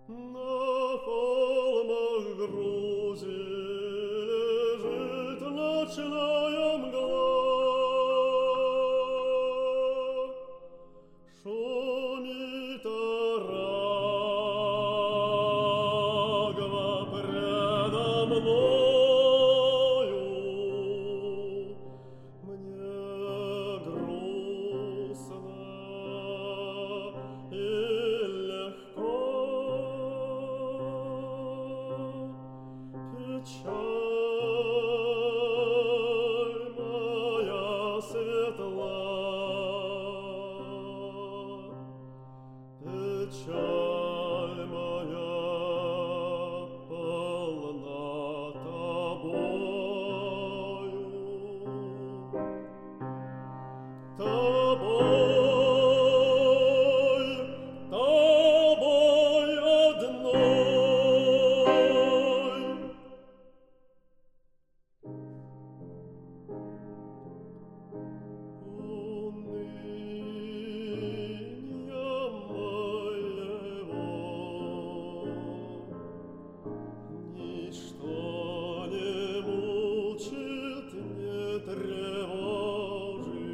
На холмах Грузии лежит ночная мгла. Шумит Арагва предо мною. Мне грустно и легко. Печаль моя светла, печаль моя полна тобою, тобой, тобой одной. Уныния моего ничто не мучит, не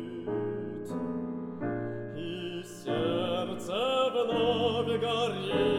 тревожит, и сердце вновь горит.